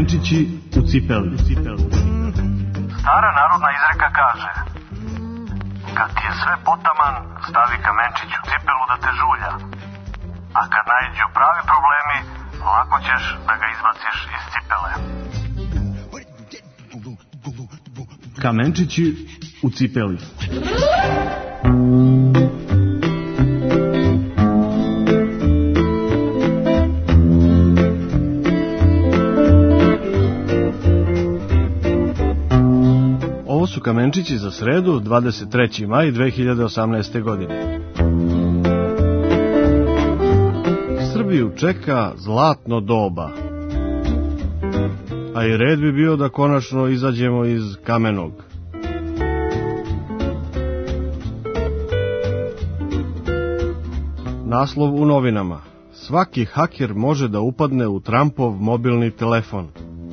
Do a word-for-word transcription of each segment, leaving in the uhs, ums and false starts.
Kamenčići u cipeli. Stara narodna izreka kaže: kad ti je sve potaman, stavi kamenčić u cipelu da te žulja. A kad naiđu pravi problemi, lako ćeš da ga izbaciš iz cipele. Kamenčići u cipeli. Ovo su kamenčići za sredu, dvadeset treći maj dve hiljade osamnaeste. godine. Srbiju čeka zlatno doba, a i red bi bio da konačno izađemo iz kamenog. Naslov u novinama: svaki haker može da upadne u Trumpov mobilni telefon.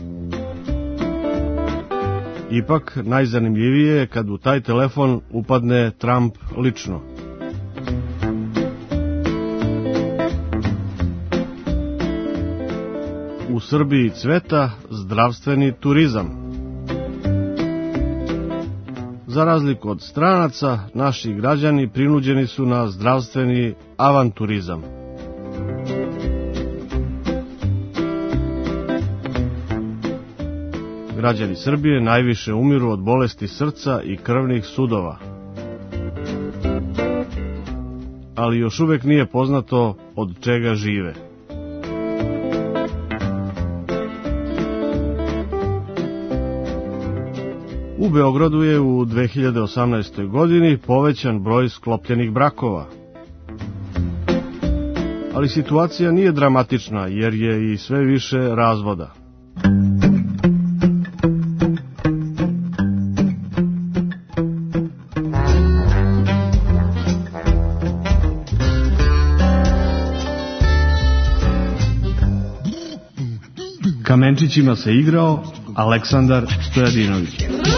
Ipak, najzanimljivije je kad u taj telefon upadne Trump lično. U Srbiji cveta zdravstveni turizam. Za razliku od stranaca, naši građani prinuđeni su na zdravstveni avanturizam. Građani Srbije najviše umiru od bolesti srca i krvnih sudova. Ali još uvek nije poznato od čega žive. U Beogradu je u dve hiljade osamnaestoj. godini povećan broj sklopljenih brakova. Ali situacija nije dramatična jer je i sve više razvoda. Kamenčićima se igrao Aleksandar Stojadinović.